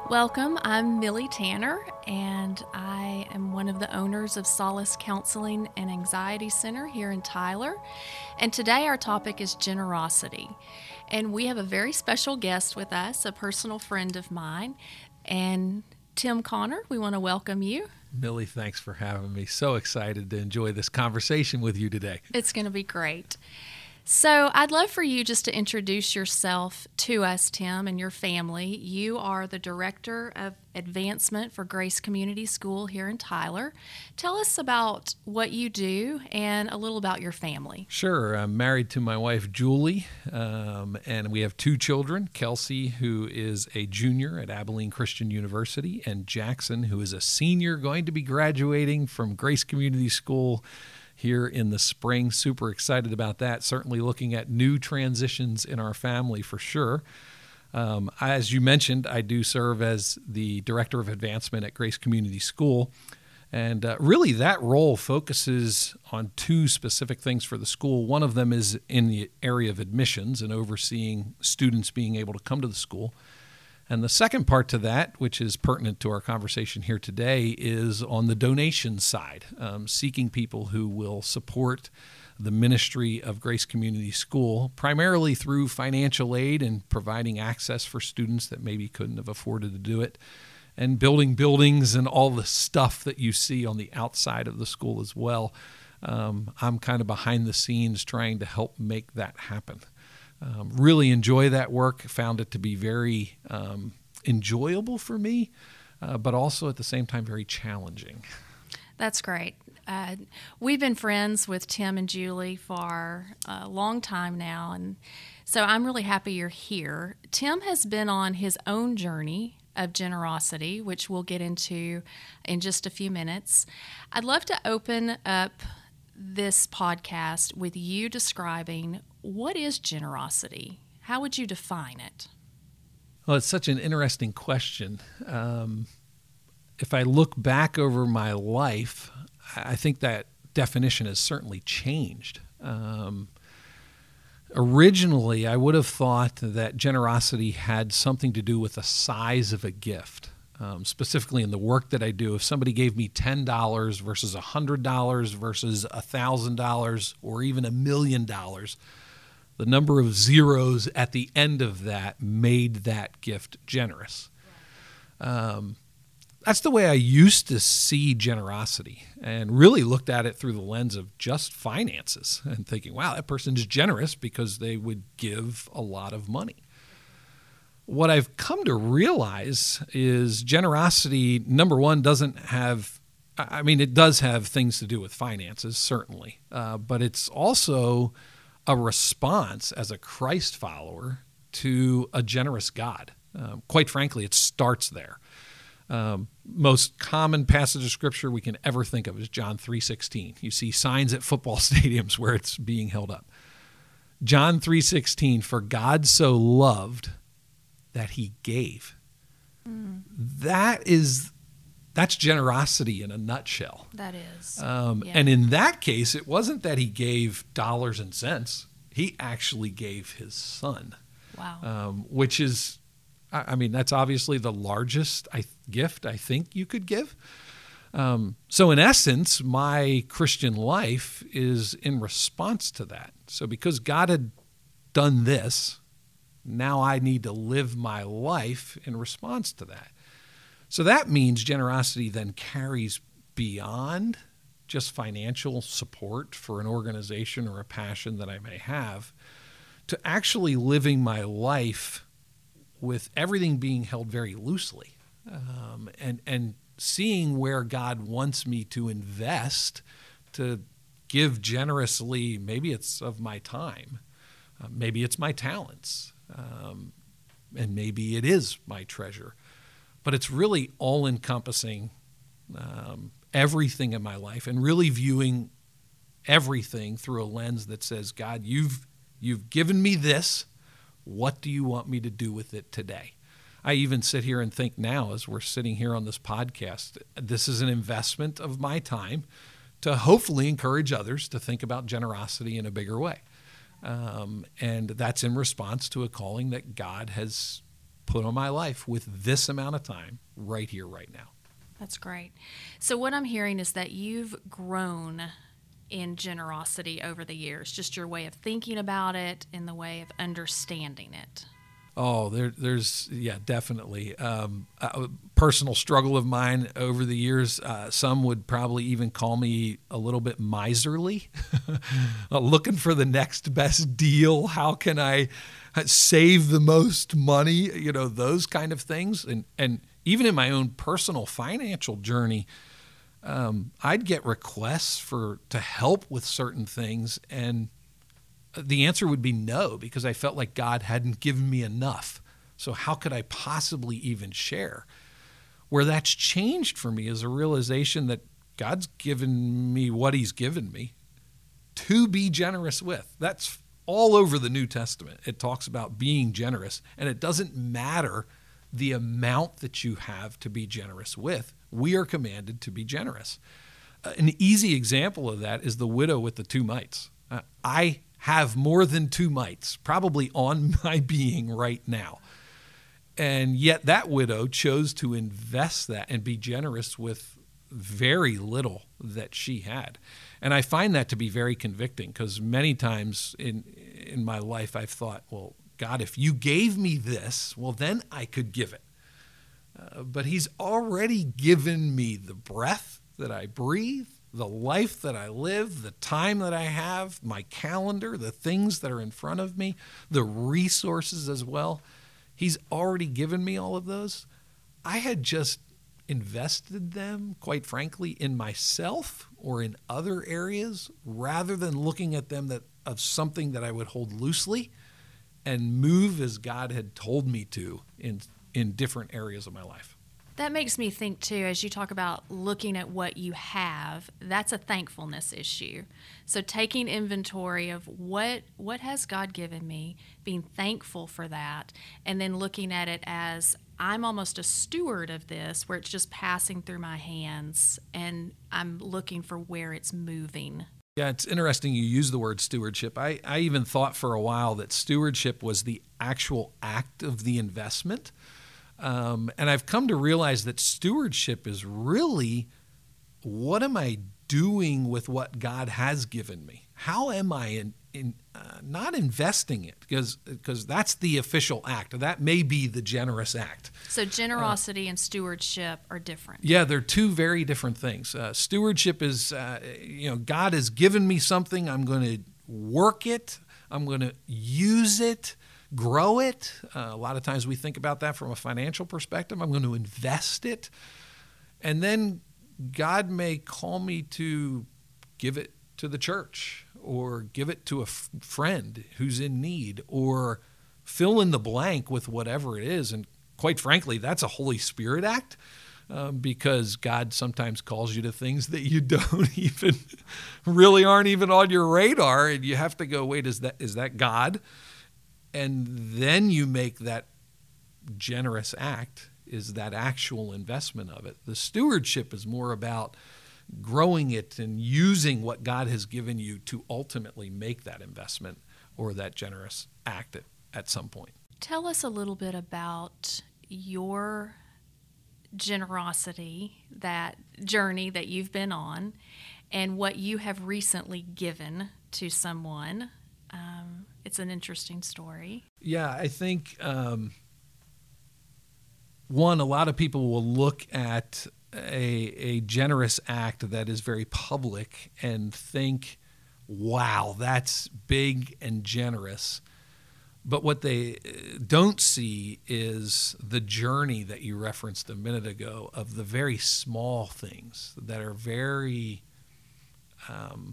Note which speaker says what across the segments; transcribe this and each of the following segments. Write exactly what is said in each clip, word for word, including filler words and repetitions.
Speaker 1: Welcome. I'm Millie Tanner, and I am one of the owners of Solace Counseling and Anxiety Center here in Tyler. And today our topic is generosity. And we have a very special guest with us, a personal friend of mine, and Tim Connor. We want to welcome you.
Speaker 2: Millie, thanks for having me. So excited to enjoy this conversation with you today.
Speaker 1: It's going to be great. So I'd love for you just to introduce yourself to us, Tim, and your family. You are the Director of Advancement for Grace Community School here in Tyler. Tell us about what you do and a little about your family.
Speaker 2: Sure. I'm married to my wife, Julie, um, and we have two children, Kelsey, who is a junior at Abilene Christian University, and Jackson, who is a senior going to be graduating from Grace Community School here in the spring. Super excited about that. Certainly looking at new transitions in our family for sure. Um, as you mentioned, I do serve as the Director of Advancement at Grace Community School. And uh, really that role focuses on two specific things for the school. One of them is in the area of admissions and overseeing students being able to come to the school. And the second part to that, which is pertinent to our conversation here today, is on the donation side, um, seeking people who will support the ministry of Grace Community School, primarily through financial aid and providing access for students that maybe couldn't have afforded to do it, and building buildings and all the stuff that you see on the outside of the school as well. Um, I'm kind of behind the scenes trying to help make that happen. Um, really enjoy that work, found it to be very um, enjoyable for me, uh, but also at the same time very challenging.
Speaker 1: That's great. Uh, we've been friends with Tim and Julie for a long time now, and so I'm really happy you're here. Tim has been on his own journey of generosity, which we'll get into in just a few minutes. I'd love to open up this podcast with you describing what is generosity. How would you define it?
Speaker 2: Well, it's such an interesting question. Um, if I look back over my life, I think that definition has certainly changed. Um, originally, I would have thought that generosity had something to do with the size of a gift. Um, specifically in the work that I do, if somebody gave me ten dollars versus one hundred dollars versus one thousand dollars or even a million dollars, the number of zeros at the end of that made that gift generous. Um, that's the way I used to see generosity, and really looked at it through the lens of just finances and thinking, wow, that person's generous because they would give a lot of money. What I've come to realize is generosity, number one, doesn't have, I mean, it does have things to do with finances, certainly, uh, but it's also a response as a Christ follower to a generous God. Um, quite frankly, it starts there. Um, most common passage of Scripture we can ever think of is John three sixteen. You see signs at football stadiums where it's being held up. John three sixteen, for God so loved that he gave. Mm. That is, that's generosity in a nutshell.
Speaker 1: That is.
Speaker 2: Um,
Speaker 1: yeah.
Speaker 2: And in that case, it wasn't that he gave dollars and cents. He actually gave his son.
Speaker 1: Wow.
Speaker 2: Um, which is, I, I mean, that's obviously the largest I, gift I think you could give. Um, so in essence, my Christian life is in response to that. So because God had done this, now I need to live my life in response to that. So that means generosity then carries beyond just financial support for an organization or a passion that I may have, to actually living my life with everything being held very loosely, um, and, and seeing where God wants me to invest, to give generously. Maybe it's of my time, uh, maybe it's my talents, Um, and maybe it is my treasure, but it's really all-encompassing um, everything in my life, and really viewing everything through a lens that says, God, you've you've given me this. What do you want me to do with it today? I even sit here and think now, as we're sitting here on this podcast, this is an investment of my time to hopefully encourage others to think about generosity in a bigger way. Um, and that's in response to a calling that God has put on my life with this amount of time right here, right now.
Speaker 1: That's great. So what I'm hearing is that you've grown in generosity over the years, just your way of thinking about it and the way of understanding it.
Speaker 2: Oh, there, there's, yeah, definitely. Um, a personal struggle of mine over the years, uh, some would probably even call me a little bit miserly, looking for the next best deal. How can I save the most money? You know, those kind of things. And, and even in my own personal financial journey, um, I'd get requests for to help with certain things, and the answer would be no, because I felt like God hadn't given me enough. So how could I possibly even share? Where that's changed for me is a realization that God's given me what he's given me to be generous with. That's all over the New Testament. It talks about being generous, and it doesn't matter the amount that you have to be generous with. We are commanded to be generous. Uh, an easy example of that is the widow with the two mites. Uh, I have more than two mites probably on my being right now. And yet that widow chose to invest that and be generous with very little that she had. And I find that to be very convicting, because many times in in my life I've thought, well, God, if you gave me this, well, then I could give it. Uh, but he's already given me the breath that I breathe, the life that I live, the time that I have, my calendar, the things that are in front of me, the resources as well. He's already given me all of those. I had just invested them, quite frankly, in myself or in other areas, rather than looking at them that of something that I would hold loosely and move as God had told me to in in different areas of my life.
Speaker 1: That makes me think, too, as you talk about looking at what you have, that's a thankfulness issue. So taking inventory of what what has God given me, being thankful for that, and then looking at it as I'm almost a steward of this, where it's just passing through my hands, and I'm looking for where it's moving.
Speaker 2: Yeah, it's interesting you use the word stewardship. I, I even thought for a while that stewardship was the actual act of the investment. Um, and I've come to realize that stewardship is really, what am I doing with what God has given me? How am I in, in uh, not investing it? Because because that's the official act. That may be the generous act.
Speaker 1: So generosity uh, and stewardship are different.
Speaker 2: Yeah, they're two very different things. Uh, stewardship is, uh, you know, God has given me something. I'm going to work it. I'm going to use it. Grow it. Uh, a lot of times we think about that from a financial perspective. I'm going to invest it. And then God may call me to give it to the church, or give it to a f- friend who's in need, or fill in the blank with whatever it is. And quite frankly, that's a Holy Spirit act, um, because God sometimes calls you to things that you don't even, really aren't even on your radar. And you have to go, wait, is that is that God? And then you make that generous act, is that actual investment of it. The stewardship is more about growing it and using what God has given you to ultimately make that investment or that generous act at, at some point.
Speaker 1: Tell us a little bit about your generosity, that journey that you've been on, and what you have recently given to someone. Um, it's an interesting story.
Speaker 2: Yeah, I think, um, one, a lot of people will look at a, a generous act that is very public and think, wow, that's big and generous. But what they don't see is the journey that you referenced a minute ago of the very small things that are very um,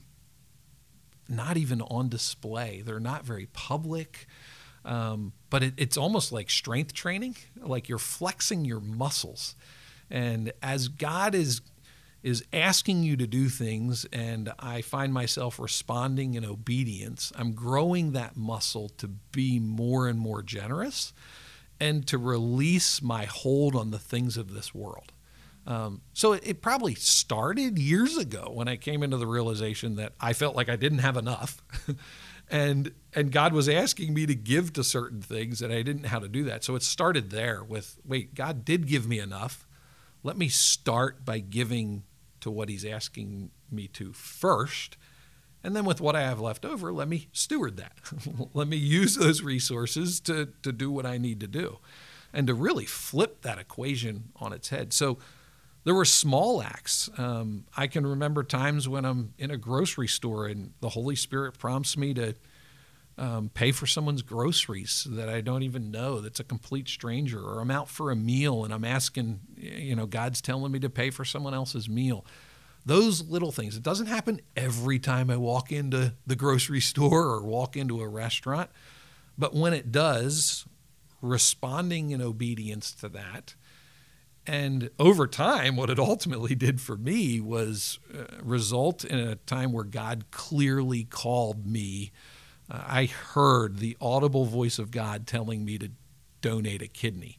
Speaker 2: not even on display. They're not very public, um, but it, it's almost like strength training, like you're flexing your muscles. And as God is is asking you to do things, and I find myself responding in obedience, I'm growing that muscle to be more and more generous and to release my hold on the things of this world. Um, so it, it probably started years ago when I came into the realization that I felt like I didn't have enough. And and God was asking me to give to certain things, and I didn't know how to do that. So it started there with, wait, God did give me enough. Let me start by giving to what he's asking me to first. And then with what I have left over, let me steward that. Let me use those resources to, to do what I need to do and to really flip that equation on its head. So there were small acts. Um, I can remember times when I'm in a grocery store and the Holy Spirit prompts me to um, pay for someone's groceries that I don't even know, that's a complete stranger, or I'm out for a meal and I'm asking, you know, God's telling me to pay for someone else's meal. Those little things. It doesn't happen every time I walk into the grocery store or walk into a restaurant, but when it does, responding in obedience to that. And over time, what it ultimately did for me was uh, result in a time where God clearly called me. Uh, I heard the audible voice of God telling me to donate a kidney.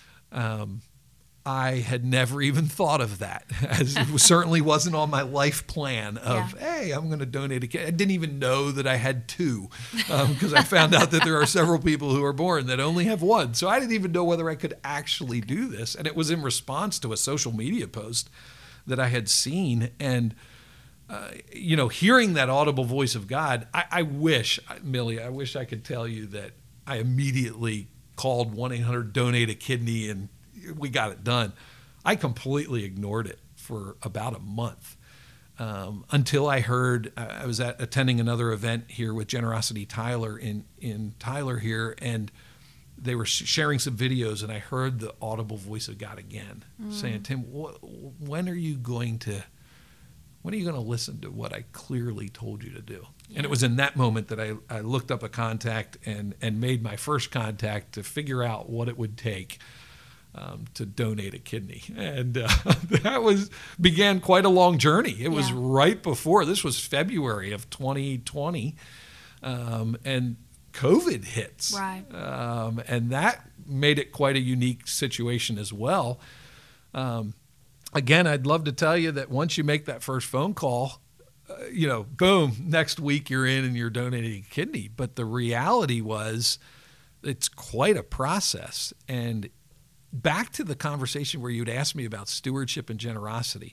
Speaker 2: Um, I had never even thought of that, as it certainly wasn't on my life plan of, yeah. hey, I'm going to donate a kidney. I didn't even know that I had two, because um, I found out that there are several people who are born that only have one. So I didn't even know whether I could actually do this. And it was in response to a social media post that I had seen. And, uh, you know, hearing that audible voice of God, I, I wish, Millie, I wish I could tell you that I immediately called one eight hundred donate a kidney and we got it done. I completely ignored it for about a month um, until I heard, I was at attending another event here with Generosity Tyler in, in Tyler here, and they were sharing some videos, and I heard the audible voice of God again mm. saying, Tim, wh- when are you going to, when are you going to listen to what I clearly told you to do? Yeah. And it was in that moment that I, I looked up a contact and, and made my first contact to figure out what it would take Um, to donate a kidney. And uh, that was began quite a long journey. It was yeah. right before, this was February of twenty twenty, um, and COVID hits.
Speaker 1: Right.
Speaker 2: Um, and that made it quite a unique situation as well. Um, again, I'd love to tell you that once you make that first phone call, uh, you know, boom, next week you're in and you're donating a kidney. But the reality was it's quite a process. And back to the conversation where you'd asked me about stewardship and generosity,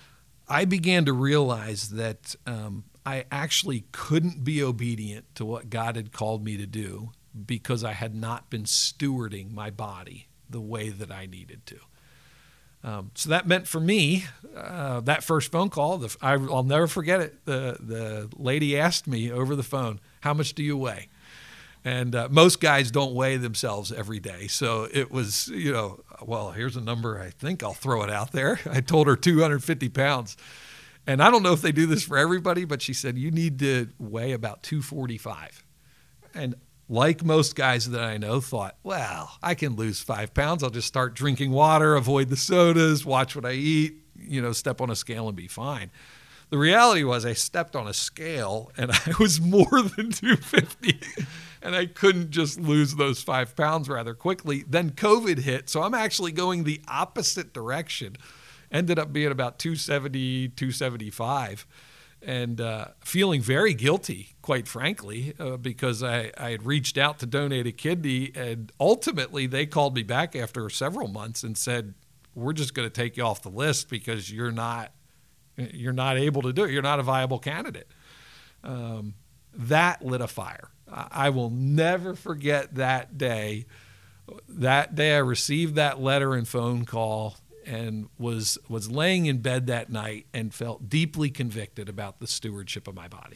Speaker 2: I began to realize that um, I actually couldn't be obedient to what God had called me to do because I had not been stewarding my body the way that I needed to. Um, so that meant for me, uh, that first phone call, the, I, I'll never forget it. The, the lady asked me over the phone, how much do you weigh? And uh, most guys don't weigh themselves every day. So it was, you know, well, here's a number. I think I'll throw it out there. I told her two hundred fifty pounds. And I don't know if they do this for everybody, but she said, you need to weigh about two forty-five. And like most guys that I know, thought, well, I can lose five pounds. I'll just start drinking water, avoid the sodas, watch what I eat, you know, step on a scale and be fine. The reality was I stepped on a scale and I was more than two fifty. And I couldn't just lose those five pounds rather quickly. Then COVID hit, so I'm actually going the opposite direction. Ended up being about two seventy, two seventy-five, and uh, feeling very guilty, quite frankly, uh, because I, I had reached out to donate a kidney, and ultimately they called me back after several months and said, we're just going to take you off the list because you're not you're not able to do it. You're not a viable candidate. Um, that lit a fire. I will never forget that day. That day I received that letter and phone call and was was laying in bed that night and felt deeply convicted about the stewardship of my body.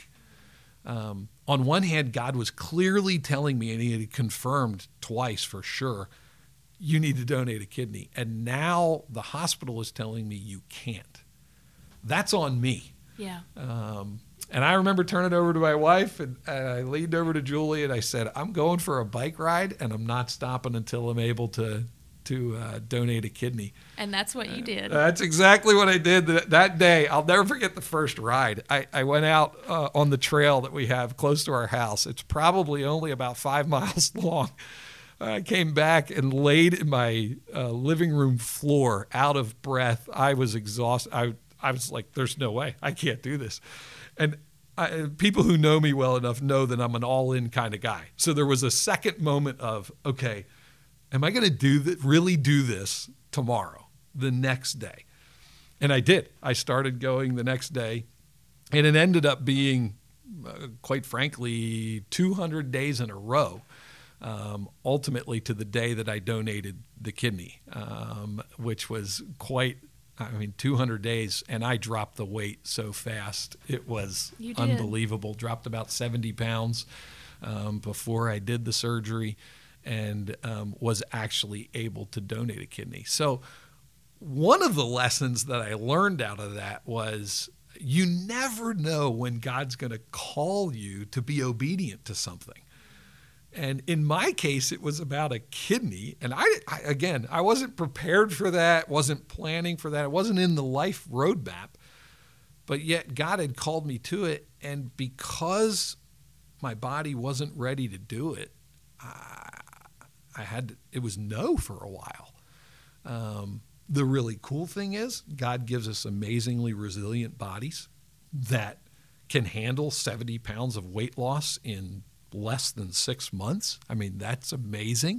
Speaker 2: Um, on one hand, God was clearly telling me, and he had confirmed twice for sure, you need to donate a kidney. And now the hospital is telling me you can't. That's on me.
Speaker 1: Yeah. Um,
Speaker 2: And I remember turning over to my wife, and, and I leaned over to Julie, and I said, I'm going for a bike ride, and I'm not stopping until I'm able to to uh, donate a kidney.
Speaker 1: And that's what you did.
Speaker 2: Uh, that's exactly what I did that, that day. I'll never forget the first ride. I, I went out uh, on the trail that we have close to our house. It's probably only about five miles long. I came back and laid in my uh, living room floor out of breath. I was exhausted. I, I was like, there's no way. I can't do this. And I, people who know me well enough know that I'm an all-in kind of guy. So there was a second moment of, okay, am I going to do that? Really do this tomorrow, the next day? And I did. I started going the next day, and it ended up being, uh, quite frankly, two hundred days in a row. Um, ultimately, to the day that I donated the kidney, um, which was quite. I mean, two hundred days, and I dropped the weight so fast. It was unbelievable. Dropped about seventy pounds um, before I did the surgery, and um, was actually able to donate a kidney. So one of the lessons that I learned out of that was you never know when God's going to call you to be obedient to something. And in my case, it was about a kidney. And I, I, again, I wasn't prepared for that, wasn't planning for that. It wasn't in the life roadmap. But yet God had called me to it. And because my body wasn't ready to do it, I, I had to, it was no for a while. Um, the really cool thing is God gives us amazingly resilient bodies that can handle seventy pounds of weight loss in less than six months. I mean, that's amazing.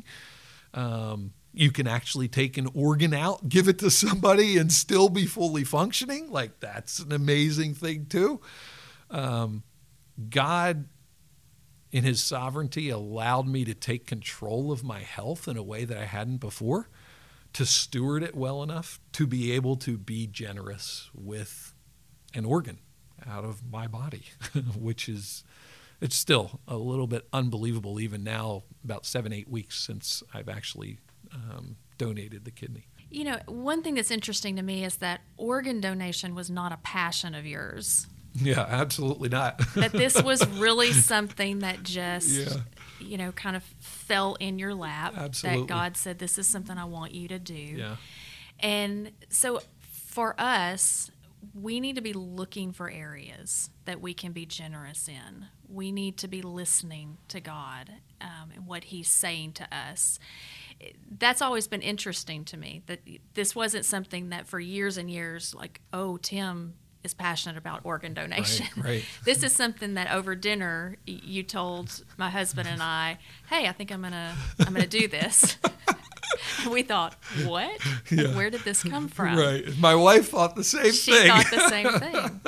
Speaker 2: Um, you can actually take an organ out, give it to somebody, and still be fully functioning. Like, that's an amazing thing too. Um, God, in his sovereignty, allowed me to take control of my health in a way that I hadn't before, to steward it well enough to be able to be generous with an organ out of my body, which is, it's still a little bit unbelievable even now, about seven, eight weeks since I've actually um, donated the kidney.
Speaker 1: You know, one thing that's interesting to me is that organ donation was not a passion of yours.
Speaker 2: Yeah, absolutely not.
Speaker 1: That this was really something that just,
Speaker 2: yeah.
Speaker 1: you know, kind of fell in your lap.
Speaker 2: Absolutely.
Speaker 1: That God said, this is something I want you to do.
Speaker 2: Yeah.
Speaker 1: And so for us, we need to be looking for areas that we can be generous in. We need to be listening to God um, and what he's saying to us. That's always been interesting to me, that this wasn't something that for years and years, like, oh, Tim is passionate about organ donation.
Speaker 2: Right, right.
Speaker 1: This is something that over dinner you told my husband and I, hey, I think I'm gonna I'm gonna do this. And we thought, what?
Speaker 2: Yeah.
Speaker 1: Where did this come from?
Speaker 2: Right. My wife thought the same
Speaker 1: she
Speaker 2: thing.
Speaker 1: She thought the same thing.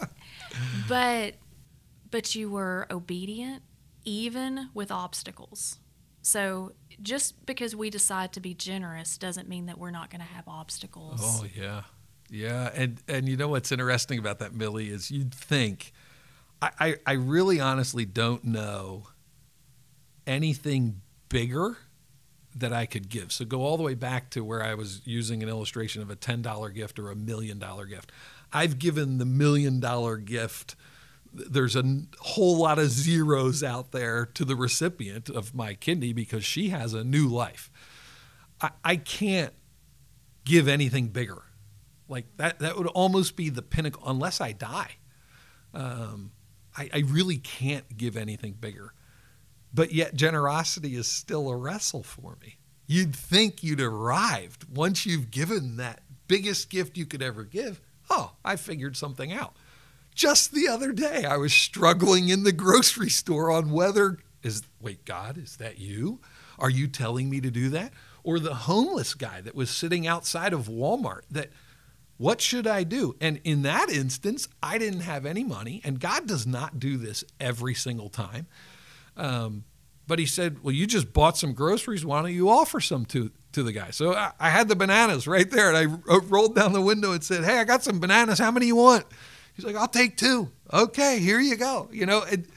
Speaker 1: But but you were obedient even with obstacles. So just because we decide to be generous doesn't mean that we're not going to have obstacles.
Speaker 2: Oh, yeah. Yeah. And and you know what's interesting about that, Millie, is you'd think, I, I, I really honestly don't know anything bigger that I could give. So go all the way back to where I was using an illustration of a ten dollar gift or a million dollar gift. I've given the million dollar gift. There's a whole lot of zeros out there to the recipient of my kidney because she has a new life. I, I can't give anything bigger. Like that, that would almost be the pinnacle unless I die. Um, I, I really can't give anything bigger. But yet generosity is still a wrestle for me. You'd think you'd arrived once you've given that biggest gift you could ever give. Oh, I figured something out. Just the other day, I was struggling in the grocery store on whether, is wait, God, is that you? Are you telling me to do that? Or the homeless guy that was sitting outside of Walmart that, what should I do? And in that instance, I didn't have any money, and God does not do this every single time. Um, but he said, well, you just bought some groceries. Why don't you offer some to, to the guy? So I, I had the bananas right there, and I ro- rolled down the window and said, hey, I got some bananas. How many you want? He's like, I'll take two. Okay, here you go. You know, it,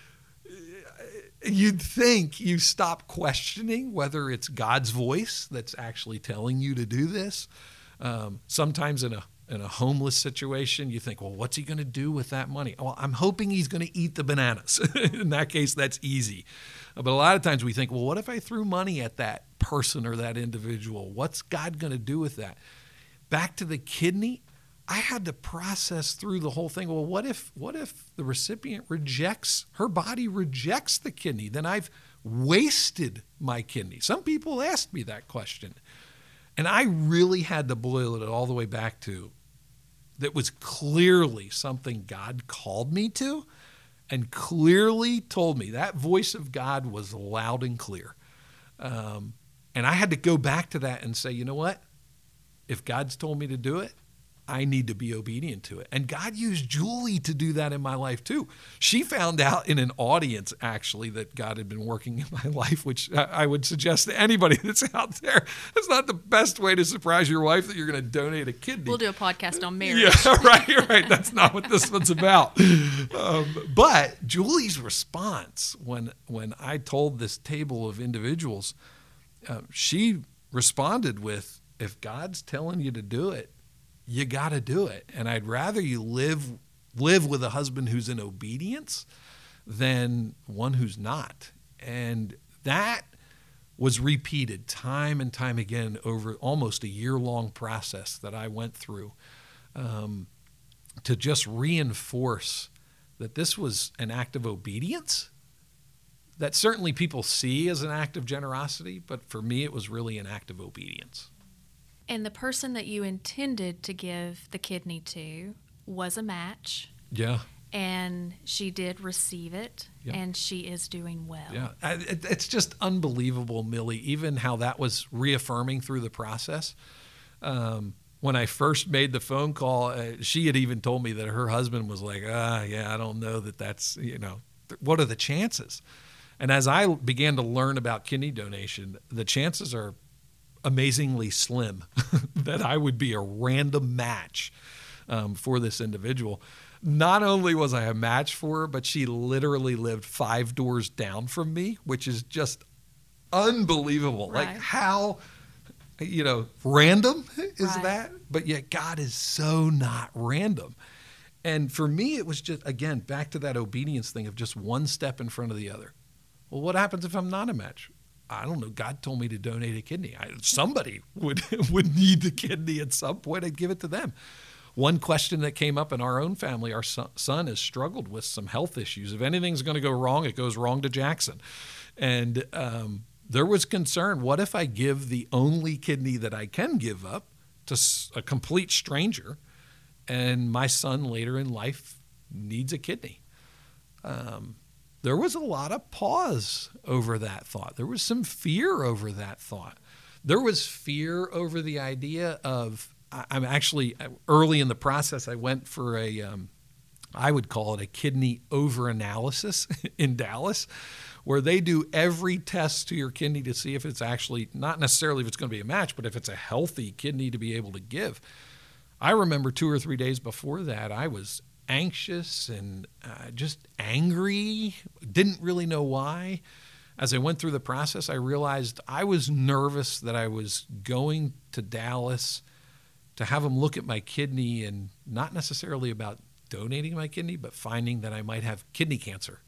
Speaker 2: you'd think you stop questioning whether it's God's voice that's actually telling you to do this. Um, sometimes in a in a homeless situation, you think, well, what's he going to do with that money? Well, I'm hoping he's going to eat the bananas. In that case, that's easy. But a lot of times we think, well, what if I threw money at that person or that individual? What's God going to do with that? Back to the kidney, I had to process through the whole thing. Well, what if what if the recipient rejects, her body rejects the kidney? Then I've wasted my kidney. Some people asked me that question. And I really had to boil it all the way back to that was clearly something God called me to. and clearly told me. That voice of God was loud and clear. Um, and I had to go back to that and say, you know what? If God's told me to do it, I need to be obedient to it. And God used Julie to do that in my life too. She found out in an audience, actually, that God had been working in my life, which I would suggest to anybody that's out there. It's not the best way to surprise your wife that you're going to donate a kidney.
Speaker 1: We'll do a podcast on marriage.
Speaker 2: Yeah, right, right. That's not what this one's about. Um, but Julie's response when, when I told this table of individuals, uh, she responded with, if God's telling you to do it, you got to do it. And I'd rather you live live with a husband who's in obedience than one who's not. And that was repeated time and time again over almost a year-long process that I went through um, to just reinforce that this was an act of obedience that certainly people see as an act of generosity, but for me it was really an act of obedience.
Speaker 1: And the person that you intended to give the kidney to was a match.
Speaker 2: Yeah.
Speaker 1: And she did receive it,
Speaker 2: yeah.
Speaker 1: and she is doing well.
Speaker 2: Yeah. It, it's just unbelievable, Millie, even how that was reaffirming through the process. Um, when I first made the phone call, uh, she had even told me that her husband was like, ah, yeah, I don't know that that's, you know, th- what are the chances? And as I began to learn about kidney donation, the chances are amazingly slim that I would be a random match um, for this individual. Not only was I a match for her, but she literally lived five doors down from me, which is just unbelievable.
Speaker 1: Right.
Speaker 2: Like how, you know, random is
Speaker 1: Right.
Speaker 2: that? But yet God is so not random. And for me, it was just, again, back to that obedience thing of just one step in front of the other. Well, what happens if I'm not a match? I don't know. God told me to donate a kidney. I, somebody would would need the kidney at some point. I'd give it to them. One question that came up in our own family, our son, son has struggled with some health issues. If anything's going to go wrong, it goes wrong to Jackson. And um, there was concern, what if I give the only kidney that I can give up to a complete stranger, and my son later in life needs a kidney? Um There was a lot of pause over that thought. There was some fear over that thought. There was fear over the idea of, I'm actually, early in the process, I went for a, um, I would call it a kidney over-analysis in Dallas, where they do every test to your kidney to see if it's actually, not necessarily if it's going to be a match, but if it's a healthy kidney to be able to give. I remember two or three days before that, I was anxious and uh, just angry, didn't really know why. As I went through the process, I realized I was nervous that I was going to Dallas to have them look at my kidney, and not necessarily about donating my kidney, but finding that I might have kidney cancer.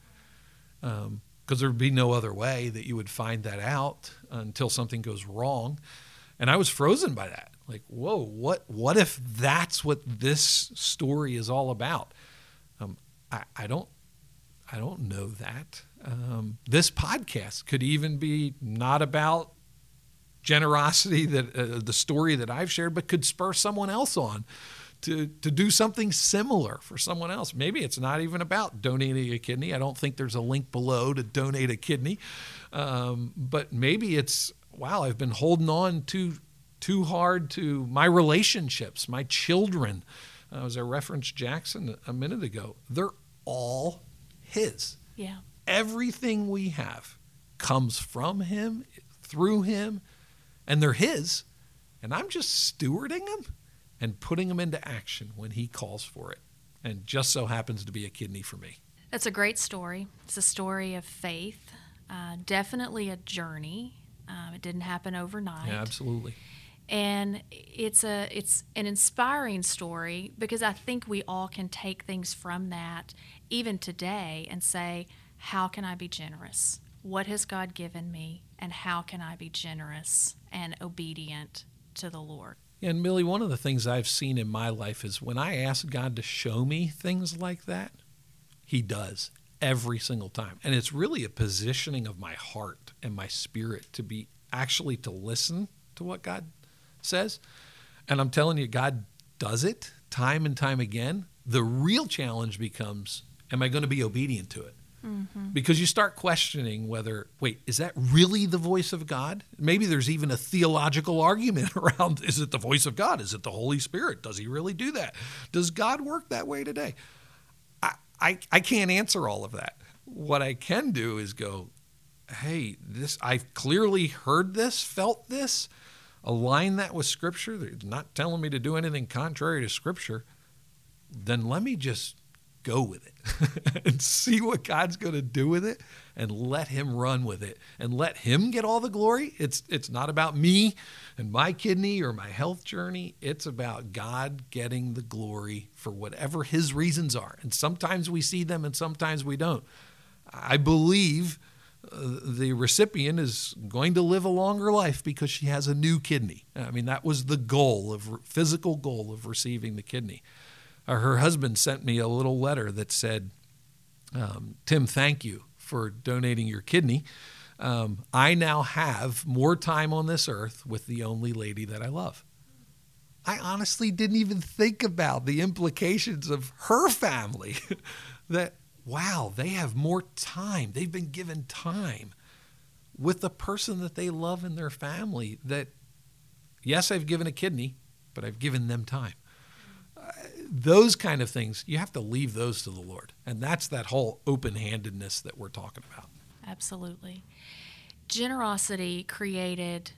Speaker 2: Um, because there would be no other way that you would find that out until something goes wrong. And I was frozen by that. Like, whoa, what what if that's what this story is all about? Um, I, I don't I don't know that. Um, this podcast could even be not about generosity, that uh, the story that I've shared, but could spur someone else on to to do something similar for someone else. Maybe it's not even about donating a kidney. I don't think there's a link below to donate a kidney. Um, but maybe it's, wow, I've been holding on too too hard to my relationships, my children. Uh, as I referenced Jackson a minute ago, they're all his.
Speaker 1: Yeah.
Speaker 2: Everything we have comes from him, through him, and they're his. And I'm just stewarding them and putting them into action when he calls for it. And just so happens to be a kidney for me.
Speaker 1: That's a great story. It's a story of faith, uh, definitely a journey. Um, it didn't happen overnight.
Speaker 2: Yeah, absolutely.
Speaker 1: And it's a it's an inspiring story, because I think we all can take things from that even today and say, how can I be generous? What has God given me? And how can I be generous and obedient to the Lord?
Speaker 2: And Millie, one of the things I've seen in my life is when I ask God to show me things like that, he does every single time. And it's really a positioning of my heart and my spirit to be actually to listen to what God says. And I'm telling you, God does it time and time again. The real challenge becomes, am I going to be obedient to it? Mm-hmm. Because you start questioning whether, wait, is that really the voice of God? Maybe there's even a theological argument around, is it the voice of God? Is it the Holy Spirit? Does he really do that? Does God work that way today? I, I, I can't answer all of that. What I can do is go, hey, this I've clearly heard this, felt this, align that with Scripture. They're not telling me to do anything contrary to Scripture. Then let me just go with it and see what God's going to do with it and let him run with it and let him get all the glory. It's it's not about me and my kidney or my health journey. It's about God getting the glory for whatever his reasons are. And sometimes we see them and sometimes we don't. I believe uh, the recipient is going to live a longer life because she has a new kidney. I mean, that was the goal, of physical goal of receiving the kidney. Her husband sent me a little letter that said, um, Tim, thank you for donating your kidney. Um, I now have more time on this earth with the only lady that I love. I honestly didn't even think about the implications of her family. That, wow, they have more time. They've been given time with the person that they love in their family. That, yes, I've given a kidney, but I've given them time. Those kind of things, you have to leave those to the Lord. And that's that whole open-handedness that we're talking about.
Speaker 1: Absolutely. Generosity created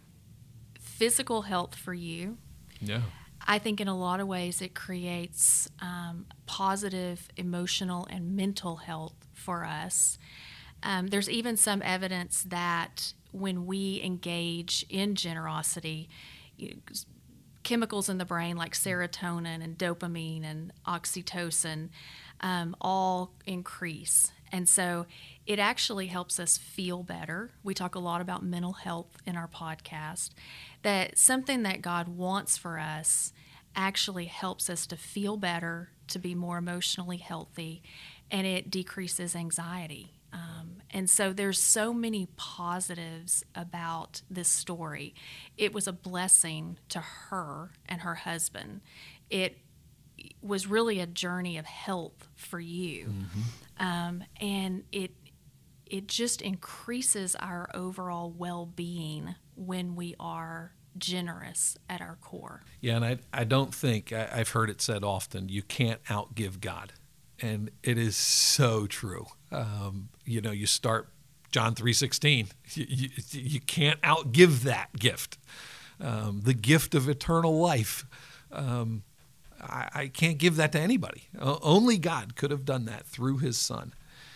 Speaker 1: physical health for you.
Speaker 2: Yeah.
Speaker 1: I think in a lot of ways it creates um, positive emotional and mental health for us. Um, there's even some evidence that when we engage in generosity, you, chemicals in the brain like serotonin and dopamine and oxytocin um, all increase. And so it actually helps us feel better. We talk a lot about mental health in our podcast, that something that God wants for us actually helps us to feel better, to be more emotionally healthy, and it decreases anxiety. Um, and so there's so many positives about this story. It was a blessing to her and her husband. It was really a journey of health for you. Mm-hmm. Um, and it it just increases our overall well-being when we are generous at our core.
Speaker 2: Yeah, and I, I don't think, I, I've heard it said often, you can't outgive God. And it is so true. Um, you know, you start John three sixteen. You, you, you can't outgive that gift, um, the gift of eternal life. Um, I, I can't give that to anybody. O- only God could have done that through his Son.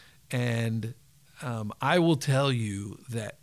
Speaker 2: And um, I will tell you that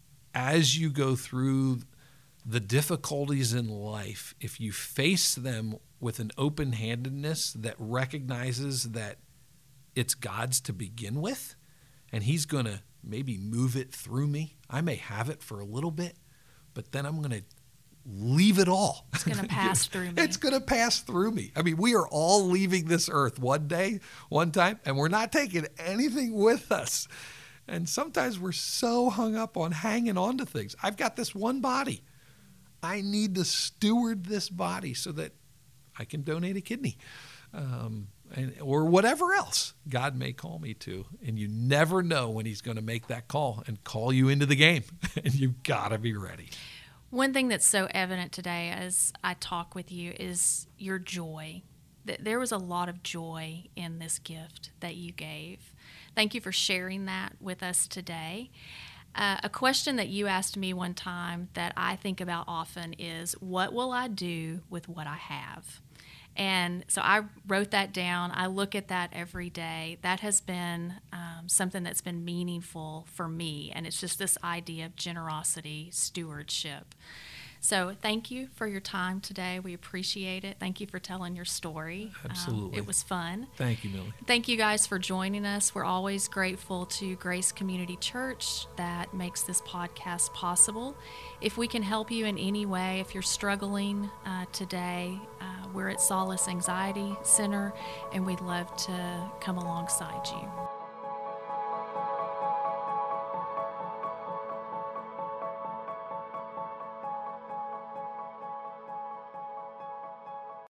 Speaker 2: as you go through the difficulties in life, if you face them with an open-handedness that recognizes that it's God's to begin with, and he's going to maybe move it through me. I may have it for a little bit, but then I'm going to leave it all.
Speaker 1: It's going to pass through me.
Speaker 2: It's going to pass through me. I mean, we are all leaving this earth one day, one time, and we're not taking anything with us. And sometimes we're so hung up on hanging on to things. I've got this one body. I need to steward this body so that I can donate a kidney, um, and, or whatever else God may call me to. And you never know when he's going to make that call and call you into the game. And you've got to be ready.
Speaker 1: One thing that's so evident today as I talk with you is your joy. There was a lot of joy in this gift that you gave. Thank you for sharing that with us today. Uh, a question that you asked me one time that I think about often is, what will I do with what I have? And so I wrote that down. I look at that every day. That has been um, something that's been meaningful for me, and it's just this idea of generosity, stewardship. So thank you for your time today. We appreciate it. Thank you for telling your story.
Speaker 2: Absolutely.
Speaker 1: Um, it was fun.
Speaker 2: Thank you, Millie.
Speaker 1: Thank you guys for joining us. We're always grateful to Grace Community Church that makes this podcast possible. If we can help you in any way, if you're struggling uh, today, uh, we're at Solace Anxiety Center, and we'd love to come alongside you.